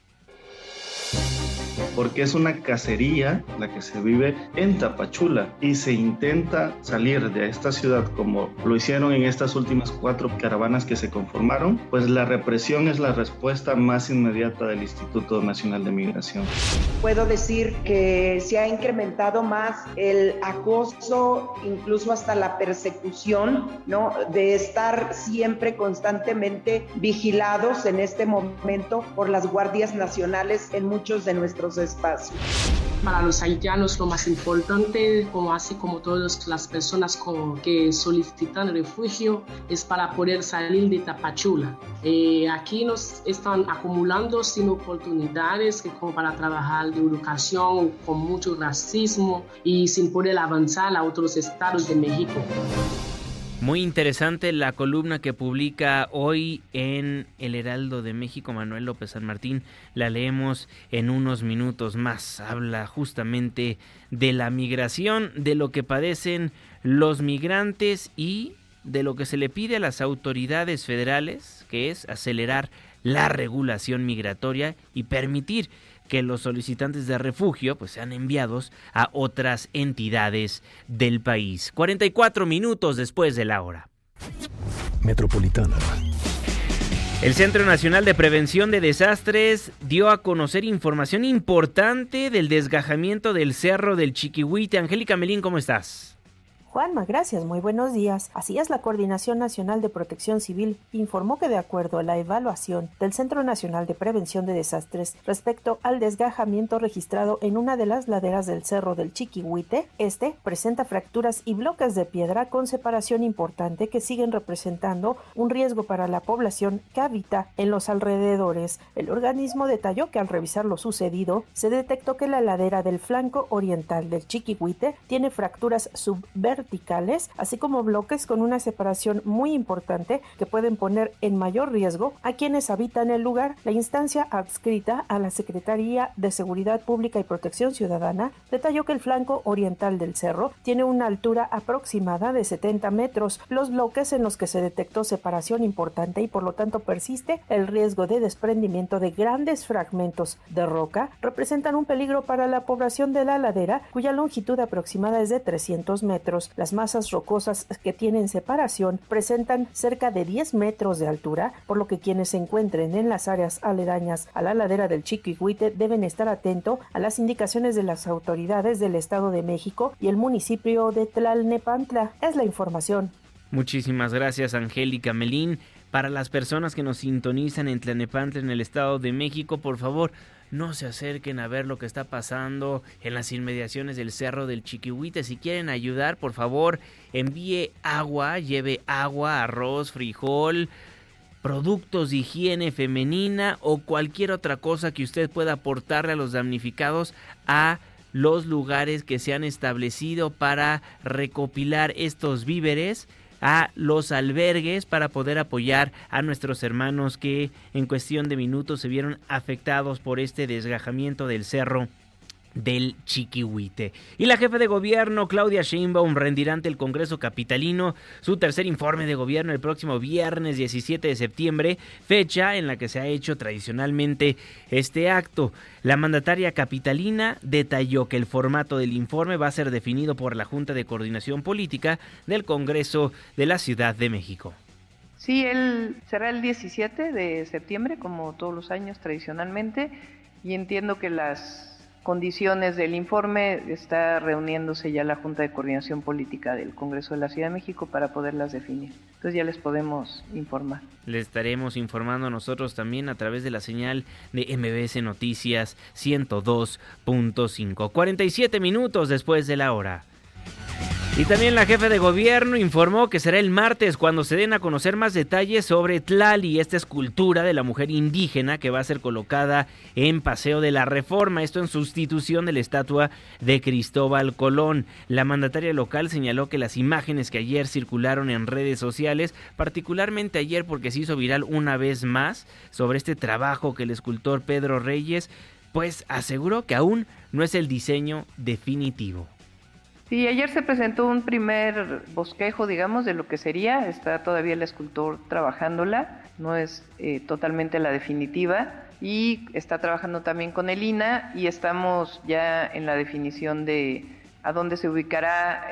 Porque es una cacería la que se vive en Tapachula y se intenta salir de esta ciudad como lo hicieron en estas últimas 4 caravanas que se conformaron, pues la represión es la respuesta más inmediata del Instituto Nacional de Migración. Puedo decir que se ha incrementado más el acoso, incluso hasta la persecución, ¿no? De estar siempre constantemente vigilados en este momento por las guardias nacionales en muchos de nuestros espacios. Para los haitianos lo más importante, así como todas las personas que solicitan refugio, es para poder salir de Tapachula. Aquí nos están acumulando sin oportunidades como para trabajar de educación, con mucho racismo y sin poder avanzar a otros estados de México. Muy interesante la columna que publica hoy en El Heraldo de México Manuel López San Martín. La leemos en unos minutos más. Habla justamente de la migración, de lo que padecen los migrantes y de lo que se le pide a las autoridades federales, que es acelerar la regulación migratoria y permitir que los solicitantes de refugio sean enviados a otras entidades del país. 44 minutos después de la hora. Metropolitana. El Centro Nacional de Prevención de Desastres dio a conocer información importante del desgajamiento del Cerro del Chiquihuite. Angélica Melín, ¿cómo estás? Juanma, gracias, muy buenos días. Así es, la Coordinación Nacional de Protección Civil informó que de acuerdo a la evaluación del Centro Nacional de Prevención de Desastres respecto al desgajamiento registrado en una de las laderas del Cerro del Chiquihuite, este presenta fracturas y bloques de piedra con separación importante que siguen representando un riesgo para la población que habita en los alrededores. El organismo detalló que al revisar lo sucedido, se detectó que la ladera del flanco oriental del Chiquihuite tiene fracturas subverticales, así como bloques con una separación muy importante que pueden poner en mayor riesgo a quienes habitan el lugar. La instancia adscrita a la Secretaría de Seguridad Pública y Protección Ciudadana detalló que el flanco oriental del cerro tiene una altura aproximada de 70 metros. Los bloques en los que se detectó separación importante y por lo tanto persiste el riesgo de desprendimiento de grandes fragmentos de roca representan un peligro para la población de la ladera, cuya longitud aproximada es de 300 metros. Las masas rocosas que tienen separación presentan cerca de 10 metros de altura, por lo que quienes se encuentren en las áreas aledañas a la ladera del Chiquihuite deben estar atentos a las indicaciones de las autoridades del Estado de México y el municipio de Tlalnepantla. Es la información. Muchísimas gracias, Angélica Melín. Para las personas que nos sintonizan en Tlalnepantla, en el Estado de México, por favor, no se acerquen a ver lo que está pasando en las inmediaciones del Cerro del Chiquihuite. Si quieren ayudar, por favor, envíe agua, lleve agua, arroz, frijol, productos de higiene femenina o cualquier otra cosa que usted pueda aportarle a los damnificados a los lugares que se han establecido para recopilar estos víveres, a los albergues, para poder apoyar a nuestros hermanos que en cuestión de minutos se vieron afectados por este desgajamiento del cerro del Chiquihuite. Y la jefa de gobierno, Claudia Sheinbaum, rendirá ante el Congreso capitalino su tercer informe de gobierno el próximo viernes 17 de septiembre, fecha en la que se ha hecho tradicionalmente este acto. La mandataria capitalina detalló que el formato del informe va a ser definido por la Junta de Coordinación Política del Congreso de la Ciudad de México. Sí, será el 17 de septiembre, como todos los años tradicionalmente, y entiendo que las condiciones del informe está reuniéndose ya la Junta de Coordinación Política del Congreso de la Ciudad de México para poderlas definir. Entonces ya les podemos informar. Le estaremos informando nosotros también a través de la señal de MBS Noticias 102.5. 47 minutos después de la hora. Y también la jefa de gobierno informó que será el martes cuando se den a conocer más detalles sobre Tlali, esta escultura de la mujer indígena que va a ser colocada en Paseo de la Reforma, esto en sustitución de la estatua de Cristóbal Colón. La mandataria local señaló que las imágenes que ayer circularon en redes sociales, particularmente ayer porque se hizo viral una vez más sobre este trabajo que el escultor Pedro Reyes, pues aseguró que aún no es el diseño definitivo. Sí, ayer se presentó un primer bosquejo, digamos, de lo que sería. Está todavía el escultor trabajándola, no es totalmente la definitiva, y está trabajando también con el INAH y estamos ya en la definición de a dónde se ubicará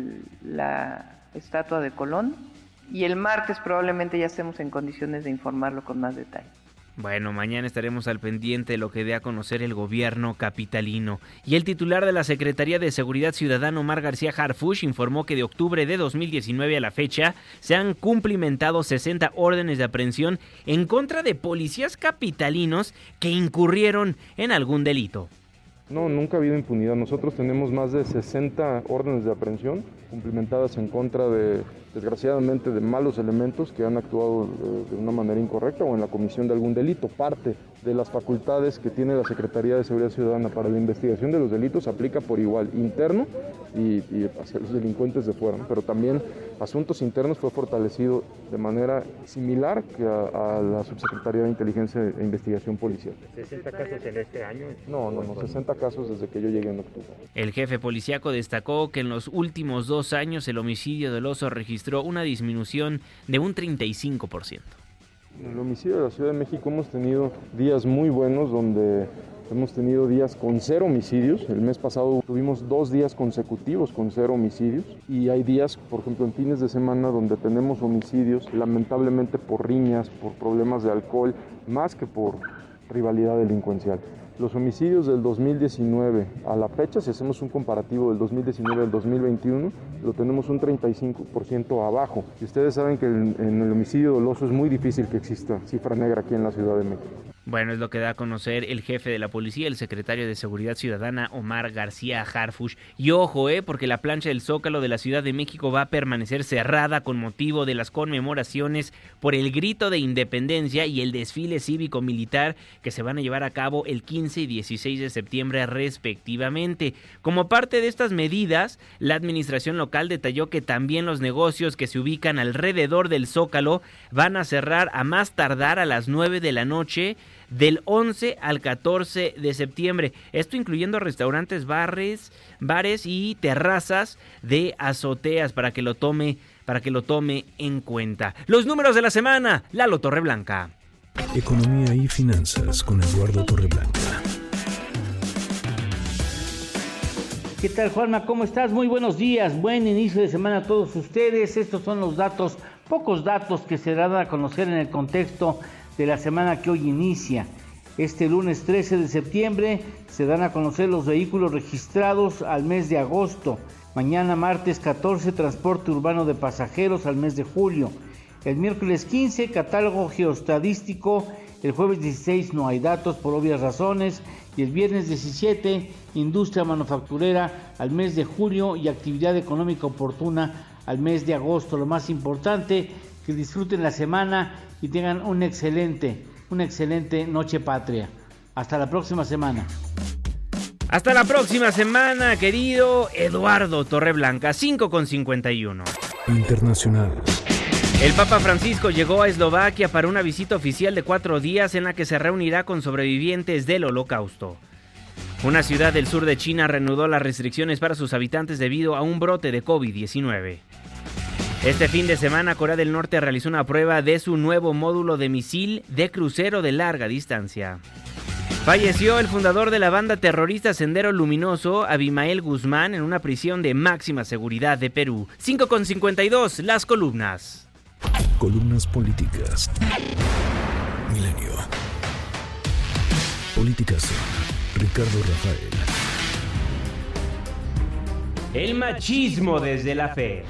la estatua de Colón, y el martes probablemente ya estemos en condiciones de informarlo con más detalle. Bueno, mañana estaremos al pendiente de lo que dé a conocer el gobierno capitalino. Y el titular de la Secretaría de Seguridad Ciudadana, Omar García Harfuch, informó que de octubre de 2019 a la fecha se han cumplimentado 60 órdenes de aprehensión en contra de policías capitalinos que incurrieron en algún delito. No, nunca ha habido impunidad. Nosotros tenemos más de 60 órdenes de aprehensión cumplimentadas en contra de, desgraciadamente, de malos elementos que han actuado de una manera incorrecta o en la comisión de algún delito. Parte de las facultades que tiene la Secretaría de Seguridad Ciudadana para la investigación de los delitos aplica por igual interno y hacia los delincuentes de fuera, ¿no? Pero también asuntos internos fue fortalecido de manera similar que a la Subsecretaría de Inteligencia e Investigación Policial. ¿60 casos en este año? No, 60 casos desde que yo llegué en octubre. El jefe policíaco destacó que en los últimos 2 años el homicidio doloso registró una disminución de un 35%. En el homicidio de la Ciudad de México hemos tenido días muy buenos donde hemos tenido días con 0 homicidios. El mes pasado tuvimos 2 días consecutivos con 0 homicidios y hay días, por ejemplo, en fines de semana donde tenemos homicidios, lamentablemente por riñas, por problemas de alcohol, más que por rivalidad delincuencial. Los homicidios del 2019 a la fecha, si hacemos un comparativo del 2019 al 2021, lo tenemos un 35% abajo. Y ustedes saben que en el homicidio doloso es muy difícil que exista cifra negra aquí en la Ciudad de México. Bueno, es lo que da a conocer el jefe de la policía, el secretario de Seguridad Ciudadana, Omar García Harfuch. Y ojo, porque la plancha del Zócalo de la Ciudad de México va a permanecer cerrada con motivo de las conmemoraciones por el grito de independencia y el desfile cívico-militar que se van a llevar a cabo el 15 y 16 de septiembre respectivamente. Como parte de estas medidas, la administración local detalló que también los negocios que se ubican alrededor del Zócalo van a cerrar a más tardar a las 9 de la noche del 11 al 14 de septiembre. Esto incluyendo restaurantes, bares y terrazas de azoteas para que lo tome en cuenta. Los números de la semana, Lalo Torreblanca. Economía y finanzas con Eduardo Torreblanca. ¿Qué tal, Juanma? ¿Cómo estás? Muy buenos días, buen inicio de semana a todos ustedes. Estos son los datos, pocos datos que se dan a conocer en el contexto de la semana que hoy inicia. Este lunes 13 de septiembre se dan a conocer los vehículos registrados al mes de agosto. Mañana martes 14, transporte urbano de pasajeros al mes de julio. El miércoles 15, catálogo geoestadístico. El jueves 16 no hay datos por obvias razones. Y el viernes 17, industria manufacturera al mes de julio y actividad económica oportuna al mes de agosto. Lo más importante, que disfruten la semana y tengan una excelente noche patria. Hasta la próxima semana. Hasta la próxima semana, querido Eduardo Torreblanca, 5:51. Internacional. El Papa Francisco llegó a Eslovaquia para una visita oficial de 4 días en la que se reunirá con sobrevivientes del Holocausto. Una ciudad del sur de China reanudó las restricciones para sus habitantes debido a un brote de COVID-19. Este fin de semana, Corea del Norte realizó una prueba de su nuevo módulo de misil de crucero de larga distancia. Falleció el fundador de la banda terrorista Sendero Luminoso, Abimael Guzmán, en una prisión de máxima seguridad de Perú. 5:52, las columnas. Columnas políticas. Milenio. Políticas. Ricardo Rafael. El machismo desde la fe.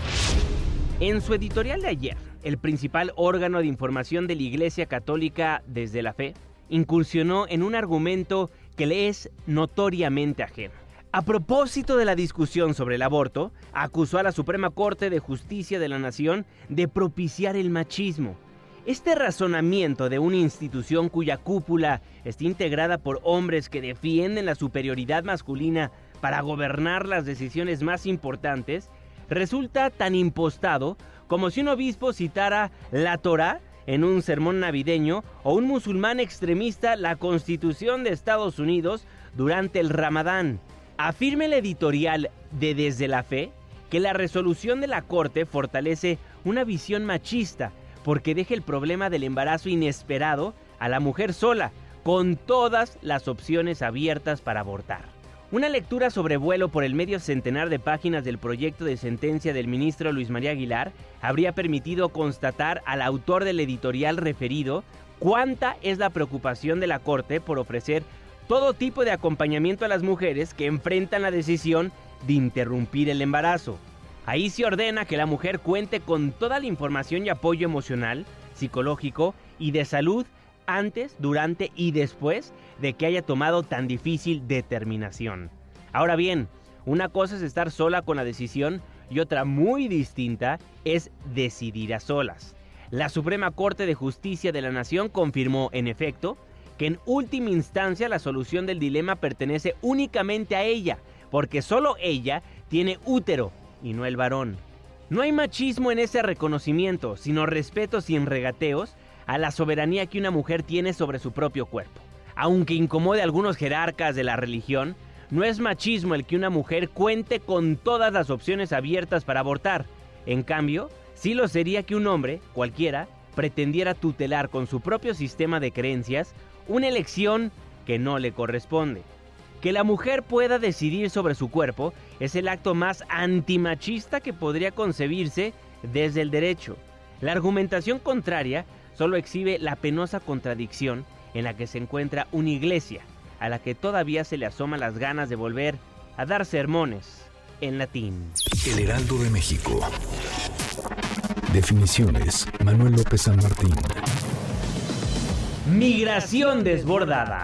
En su editorial de ayer, el principal órgano de información de la Iglesia Católica Desde la Fe incursionó en un argumento que le es notoriamente ajeno. A propósito de la discusión sobre el aborto, acusó a la Suprema Corte de Justicia de la Nación de propiciar el machismo. Este razonamiento de una institución cuya cúpula está integrada por hombres que defienden la superioridad masculina para gobernar las decisiones más importantes resulta tan impostado como si un obispo citara la Torá en un sermón navideño o un musulmán extremista la Constitución de Estados Unidos durante el Ramadán. Afirma el editorial de Desde la Fe que la resolución de la Corte fortalece una visión machista porque deja el problema del embarazo inesperado a la mujer sola, con todas las opciones abiertas para abortar. Una lectura sobrevuelo por el medio centenar de páginas del proyecto de sentencia del ministro Luis María Aguilar habría permitido constatar al autor del editorial referido cuánta es la preocupación de la Corte por ofrecer todo tipo de acompañamiento a las mujeres que enfrentan la decisión de interrumpir el embarazo. Ahí se ordena que la mujer cuente con toda la información y apoyo emocional, psicológico y de salud antes, durante y después de que haya tomado tan difícil determinación. Ahora bien, una cosa es estar sola con la decisión y otra muy distinta es decidir a solas. La Suprema Corte de Justicia de la Nación confirmó, en efecto, que en última instancia la solución del dilema pertenece únicamente a ella, porque solo ella tiene útero y no el varón. No hay machismo en ese reconocimiento, sino respeto sin regateos a la soberanía que una mujer tiene sobre su propio cuerpo. Aunque incomode a algunos jerarcas de la religión, no es machismo el que una mujer cuente con todas las opciones abiertas para abortar. En cambio, sí lo sería que un hombre, cualquiera, pretendiera tutelar con su propio sistema de creencias una elección que no le corresponde. Que la mujer pueda decidir sobre su cuerpo es el acto más antimachista que podría concebirse desde el derecho. La argumentación contraria solo exhibe la penosa contradicción en la que se encuentra una iglesia, a la que todavía se le asoman las ganas de volver a dar sermones en latín. El Heraldo de México. Definiciones: Manuel López San Martín. Migración desbordada.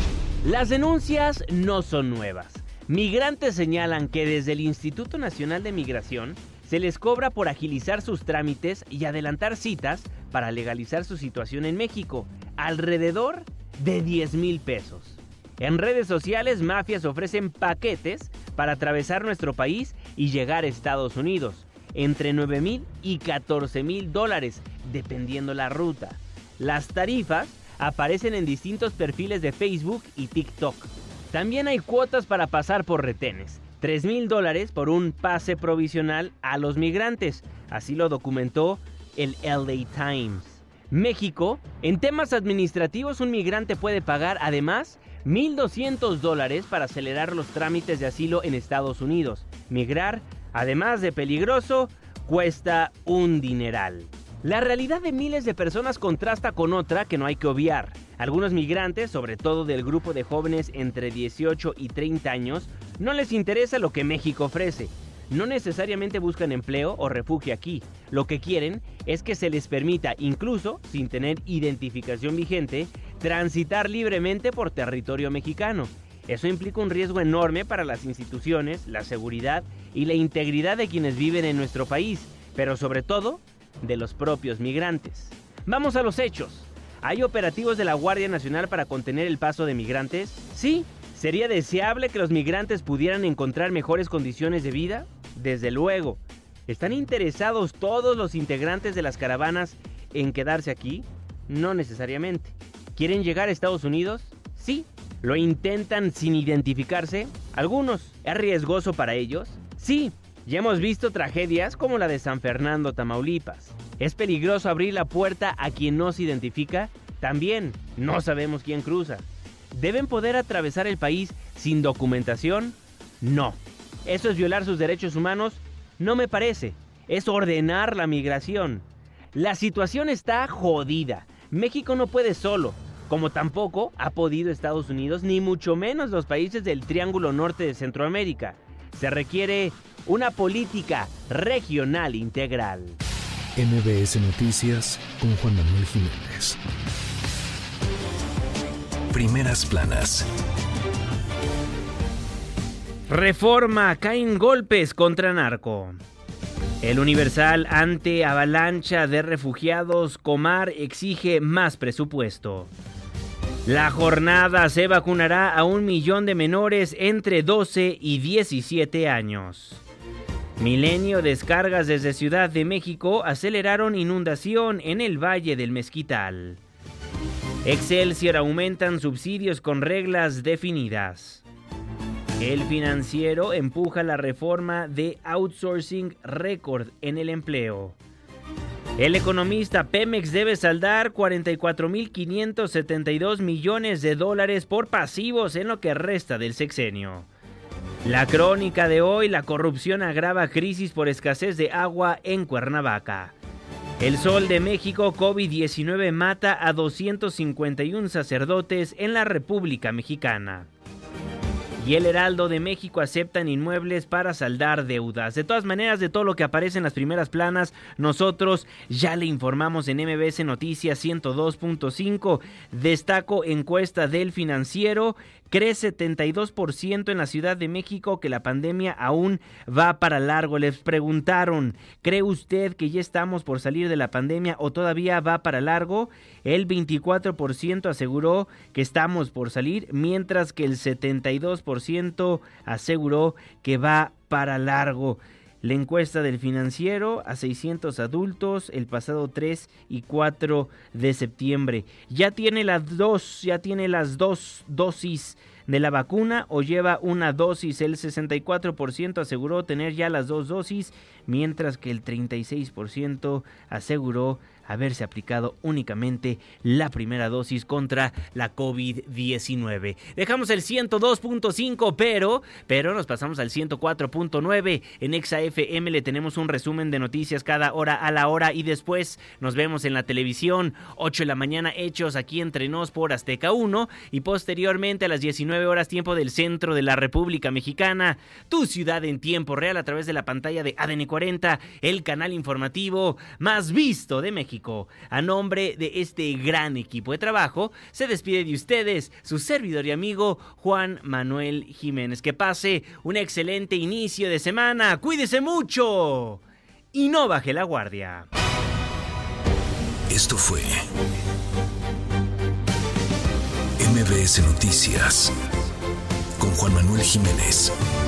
Las denuncias no son nuevas. Migrantes señalan que desde el Instituto Nacional de Migración se les cobra por agilizar sus trámites y adelantar citas para legalizar su situación en México, alrededor de 10,000 pesos. En redes sociales, mafias ofrecen paquetes para atravesar nuestro país y llegar a Estados Unidos, entre 9,000 y 14,000 dólares, dependiendo la ruta. Las tarifas aparecen en distintos perfiles de Facebook y TikTok. También hay cuotas para pasar por retenes, 3,000 dólares por un pase provisional a los migrantes, así lo documentó el LA Times. México, en temas administrativos, un migrante puede pagar además 1,200 dólares para acelerar los trámites de asilo en Estados Unidos. Migrar, además de peligroso, cuesta un dineral. La realidad de miles de personas contrasta con otra que no hay que obviar. Algunos migrantes, sobre todo del grupo de jóvenes entre 18 y 30 años, no les interesa lo que México ofrece. No necesariamente buscan empleo o refugio aquí. Lo que quieren es que se les permita, incluso sin tener identificación vigente, transitar libremente por territorio mexicano. Eso implica un riesgo enorme para las instituciones, la seguridad y la integridad de quienes viven en nuestro país, pero sobre todo de los propios migrantes. Vamos a los hechos. ¿Hay operativos de la Guardia Nacional para contener el paso de migrantes? Sí. ¿Sería deseable que los migrantes pudieran encontrar mejores condiciones de vida? Desde luego. ¿Están interesados todos los integrantes de las caravanas en quedarse aquí? No necesariamente. ¿Quieren llegar a Estados Unidos? Sí. ¿Lo intentan sin identificarse? Algunos. ¿Es riesgoso para ellos? Sí. Ya hemos visto tragedias como la de San Fernando, Tamaulipas. ¿Es peligroso abrir la puerta a quien no se identifica? También. No sabemos quién cruza. ¿Deben poder atravesar el país sin documentación? No. ¿Eso es violar sus derechos humanos? No me parece. Es ordenar la migración. La situación está jodida. México no puede solo, como tampoco ha podido Estados Unidos, ni mucho menos los países del Triángulo Norte de Centroamérica. Se requiere una política regional integral. MBS Noticias con Juan Manuel Jiménez. Primeras planas. Reforma, caen golpes contra narco. El Universal, ante avalancha de refugiados, Comar exige más presupuesto. La jornada se vacunará a 1 millón de menores entre 12 y 17 años. Milenio, descargas desde Ciudad de México aceleraron inundación en el Valle del Mezquital. Excelsior, aumentan subsidios con reglas definidas. El Financiero, empuja la reforma de outsourcing récord en el empleo. El Economista, Pemex debe saldar 44,572 millones de dólares por pasivos en lo que resta del sexenio. La Crónica de hoy, la corrupción agrava crisis por escasez de agua en Cuernavaca. El Sol de México, COVID-19 mata a 251 sacerdotes en la República Mexicana. Y el Heraldo de México, aceptan inmuebles para saldar deudas. De todas maneras, de todo lo que aparece en las primeras planas, nosotros ya le informamos en MBS Noticias 102.5. Destaco encuesta del Financiero. Cree 72% en la Ciudad de México que la pandemia aún va para largo. Les preguntaron, ¿cree usted que ya estamos por salir de la pandemia o todavía va para largo? El 24% aseguró que estamos por salir, mientras que el 72% aseguró que va para largo. La encuesta del Financiero a 600 adultos el pasado 3 y 4 de septiembre. ¿Ya tiene las dos dosis de la vacuna o lleva una dosis? El 64% aseguró tener ya las 2 dosis, mientras que el 36% aseguró haberse aplicado únicamente la primera dosis contra la COVID-19. Dejamos el 102.5, pero nos pasamos al 104.9. En Exa FM le tenemos un resumen de noticias cada hora a la hora y después nos vemos en la televisión. 8 de la mañana, Hechos aquí entre nos por Azteca 1 y posteriormente a las 19 horas tiempo del centro de la República Mexicana. Tu ciudad en tiempo real a través de la pantalla de ADN 40, el canal informativo más visto de México. A nombre de este gran equipo de trabajo, se despide de ustedes su servidor y amigo Juan Manuel Jiménez. Que pase un excelente inicio de semana. Cuídese mucho y no baje la guardia. Esto fue MBS Noticias con Juan Manuel Jiménez.